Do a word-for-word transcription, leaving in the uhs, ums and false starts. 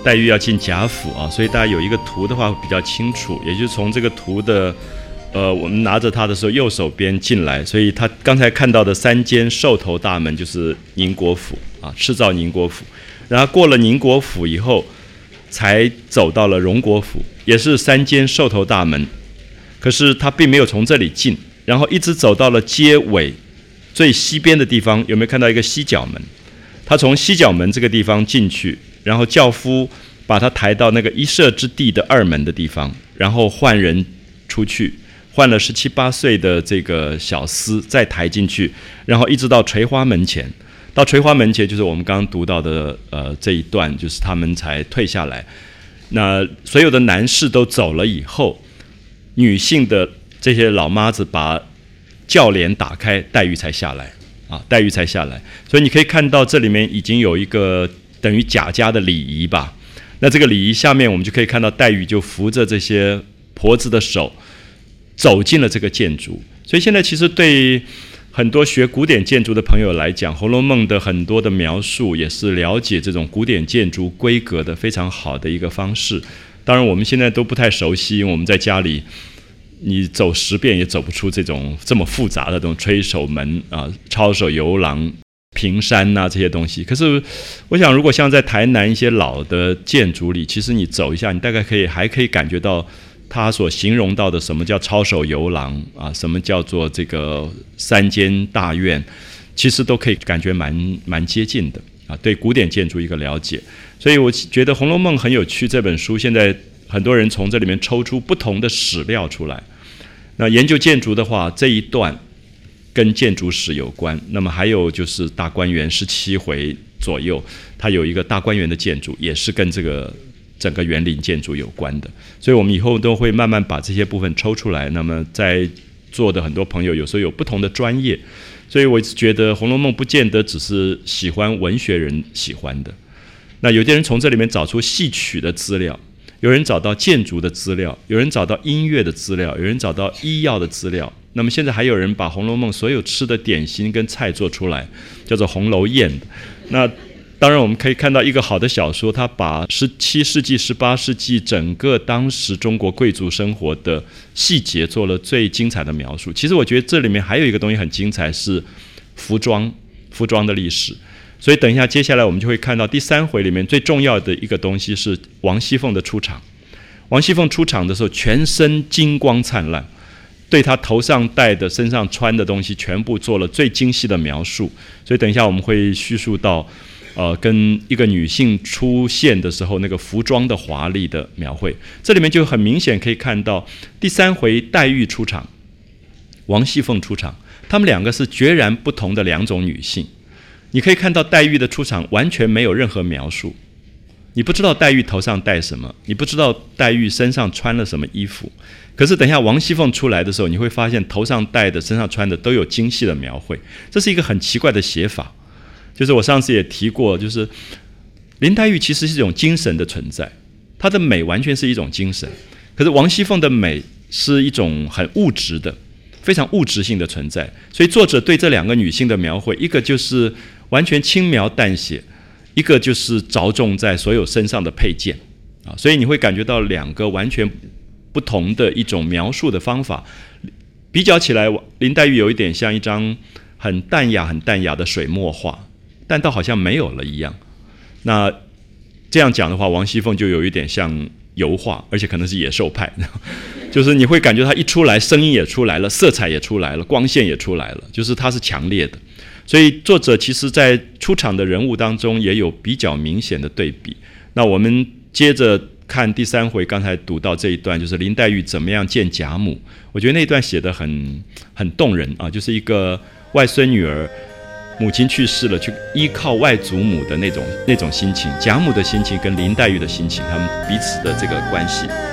黛玉要进贾府啊，所以大家有一个图的话会比较清楚，也就是从这个图的呃，我们拿着它的时候右手边进来，所以他刚才看到的三间兽头大门就是宁国府啊，赤灶宁国府，然后过了宁国府以后才走到了荣国府，也是三间兽头大门，可是他并没有从这里进，然后一直走到了街尾最西边的地方，有没有看到一个西角门？他从西角门这个地方进去，然后轿夫把他抬到那个一射之地的二门的地方，然后换人出去，换了十七八岁的这个小厮再抬进去，然后一直到垂花门前。到垂花门前就是我们刚刚读到的呃这一段，就是他们才退下来。那所有的男士都走了以后，女性的这些老妈子把轿帘打开，黛玉才下来啊，黛玉才下来。所以你可以看到这里面已经有一个等于贾家的礼仪吧。那这个礼仪下面我们就可以看到黛玉就扶着这些婆子的手走进了这个建筑。所以现在其实对很多学古典建筑的朋友来讲，《红楼梦》的很多的描述也是了解这种古典建筑规格的非常好的一个方式。当然我们现在都不太熟悉，因为我们在家里你走十遍也走不出这种这么复杂的这种吹手门啊、抄手游廊、平山啊这些东西。可是我想如果像在台南一些老的建筑里，其实你走一下，你大概可以还可以感觉到他所形容到的什么叫抄手游廊啊，什么叫做这个三间大院，其实都可以感觉蛮蛮接近的啊，对古典建筑一个了解。所以我觉得《红楼梦》很有趣，这本书现在很多人从这里面抽出不同的史料出来。那研究建筑的话，这一段跟建筑史有关，那么还有就是大观园十七回左右，它有一个大观园的建筑，也是跟这个整个园林建筑有关的。所以我们以后都会慢慢把这些部分抽出来。那么在座的很多朋友有时候有不同的专业，所以我觉得《红楼梦》不见得只是喜欢文学人喜欢的。那有些人从这里面找出戏曲的资料，有人找到建筑的资料，有人找到音乐的资料，有人找到医药的资料。那么现在还有人把《红楼梦》所有吃的点心跟菜做出来，叫做红楼宴。那当然我们可以看到一个好的小说，它把十七世纪十八世纪整个当时中国贵族生活的细节做了最精彩的描述。其实我觉得这里面还有一个东西很精彩，是服装服装的历史。所以等一下接下来我们就会看到第三回里面最重要的一个东西是王熙凤的出场。王熙凤出场的时候全身金光灿烂，对她头上戴的身上穿的东西全部做了最精细的描述。所以等一下我们会叙述到呃，跟一个女性出现的时候那个服装的华丽的描绘。这里面就很明显可以看到第三回黛玉出场，王熙凤出场，她们两个是截然不同的两种女性。你可以看到黛玉的出场完全没有任何描述，你不知道黛玉头上戴什么，你不知道黛玉身上穿了什么衣服。可是等一下王熙凤出来的时候，你会发现头上戴的身上穿的都有精细的描绘。这是一个很奇怪的写法，就是我上次也提过，就是林黛玉其实是一种精神的存在，她的美完全是一种精神。可是王熙凤的美是一种很物质的非常物质性的存在。所以作者对这两个女性的描绘，一个就是完全轻描淡写，一个就是着重在所有身上的配件啊，所以你会感觉到两个完全不同的一种描述的方法。比较起来，林黛玉有一点像一张很淡雅很淡雅的水墨画，但倒好像没有了一样。那这样讲的话，王熙凤就有一点像油画，而且可能是野兽派，就是你会感觉她一出来声音也出来了，色彩也出来了，光线也出来了，就是她是强烈的。所以作者其实在出场的人物当中也有比较明显的对比。那我们接着看第三回，刚才读到这一段，就是林黛玉怎么样见贾母。我觉得那一段写得很很动人啊，就是一个外孙女儿母亲去世了，去依靠外祖母的那种那种心情，贾母的心情跟林黛玉的心情，他们彼此的这个关系。